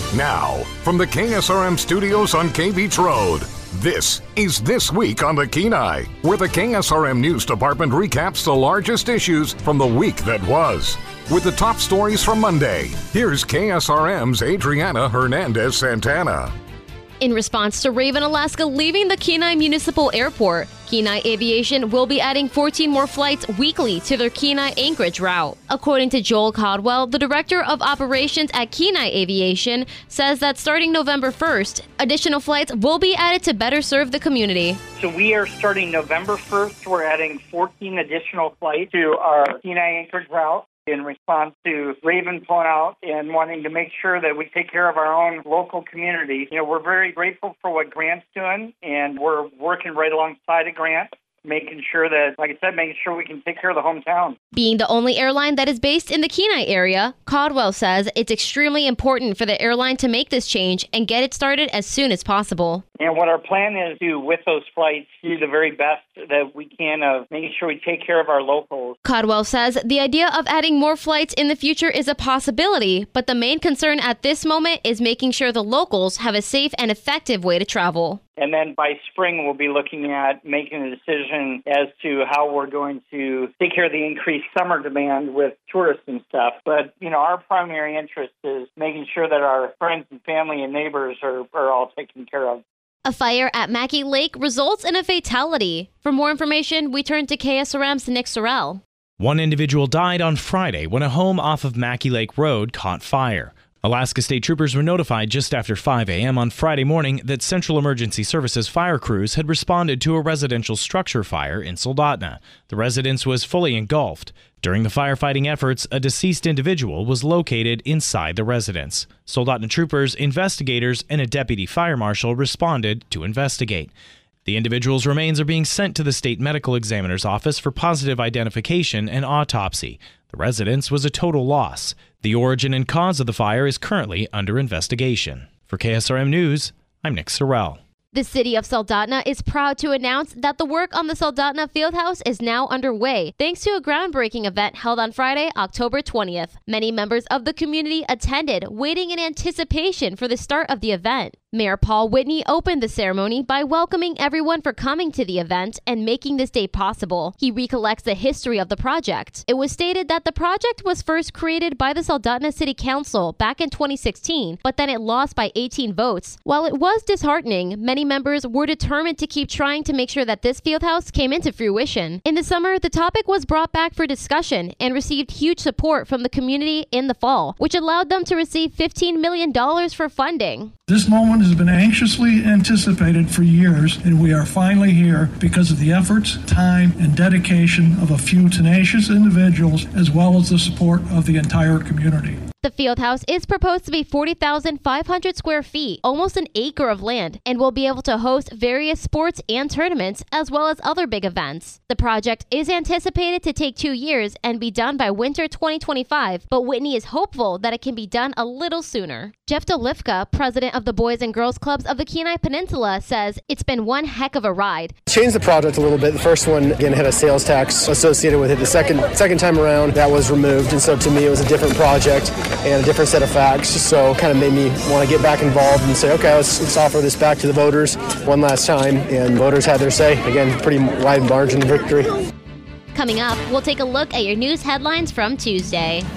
Now, from the KSRM studios on K Beach Road, this is This Week on the Kenai, where the KSRM News Department recaps the largest issues from the week that was. With the top stories from Monday, here's KSRM's Adriana Hernandez-Santana. In response to Raven, Alaska leaving the Kenai Municipal Airport, Kenai Aviation will be adding 14 more flights weekly to their Kenai Anchorage route. According to Joel Caldwell, the Director of Operations at Kenai Aviation, says that starting November 1st, additional flights will be added to better serve the community. So we are starting November 1st. We're adding 14 additional flights to our Kenai Anchorage route in response to Raven pulling out and wanting to make sure that we take care of our own local community. You know, we're very grateful for what Grant's doing, and we're working right alongside of Grant, making sure that, like I said, making sure we can take care of the hometown. Being the only airline that is based in the Kenai area, Caldwell says it's extremely important for the airline to make this change and get it started as soon as possible. And what our plan is to, with those flights, do the very best that we can of making sure we take care of our locals. Caldwell says the idea of adding more flights in the future is a possibility, but the main concern at this moment is making sure the locals have a safe and effective way to travel. And then by spring, we'll be looking at making a decision as to how we're going to take care of the increased summer demand with tourists and stuff. But, you know, our primary interest is making sure that our friends and family and neighbors are all taken care of. A fire at Mackey Lake results in a fatality. For more information, we turn to KSRM's Nick Sorrell. One individual died on Friday when a home off of Mackey Lake Road caught fire. Alaska State Troopers were notified just after 5 a.m. on Friday morning that Central Emergency Services fire crews had responded to a residential structure fire in Soldotna. The residence was fully engulfed. During the firefighting efforts, a deceased individual was located inside the residence. Soldotna troopers, investigators, and a deputy fire marshal responded to investigate. The individual's remains are being sent to the state medical examiner's office for positive identification and autopsy. The residence was a total loss. The origin and cause of the fire is currently under investigation. For KSRM News, I'm Nick Sorrell. The city of Soldotna is proud to announce that the work on the Soldotna Fieldhouse is now underway, thanks to a groundbreaking event held on Friday, October 20th. Many members of the community attended, waiting in anticipation for the start of the event. Mayor Paul Whitney opened the ceremony by welcoming everyone for coming to the event and making this day possible. He recollects the history of the project. It was stated that the project was first created by the Soldotna City Council back in 2016, but then it lost by 18 votes. While it was disheartening, many members were determined to keep trying to make sure that this fieldhouse came into fruition. In the summer, the topic was brought back for discussion and received huge support from the community in the fall, which allowed them to receive $15 million for funding. This moment has been anxiously anticipated for years, and we are finally here because of the efforts, time, and dedication of a few tenacious individuals, as well as the support of the entire community. The fieldhouse is proposed to be 40,500 square feet, almost an acre of land, and will be able to host various sports and tournaments, as well as other big events. The project is anticipated to take 2 years and be done by winter 2025, but Whitney is hopeful that it can be done a little sooner. Jeff Dolifka, president of the Boys and Girls Clubs of the Kenai Peninsula, says it's been one heck of a ride. Changed the project a little bit. The first one, again, had a sales tax associated with it. The second time around, that was removed, and so to me, it was a different project and a different set of facts, so kind of made me want to get back involved and say, okay, let's offer this back to the voters one last time, and voters had their say. Again, pretty wide margin of victory. Coming up, we'll take a look at your news headlines from Tuesday.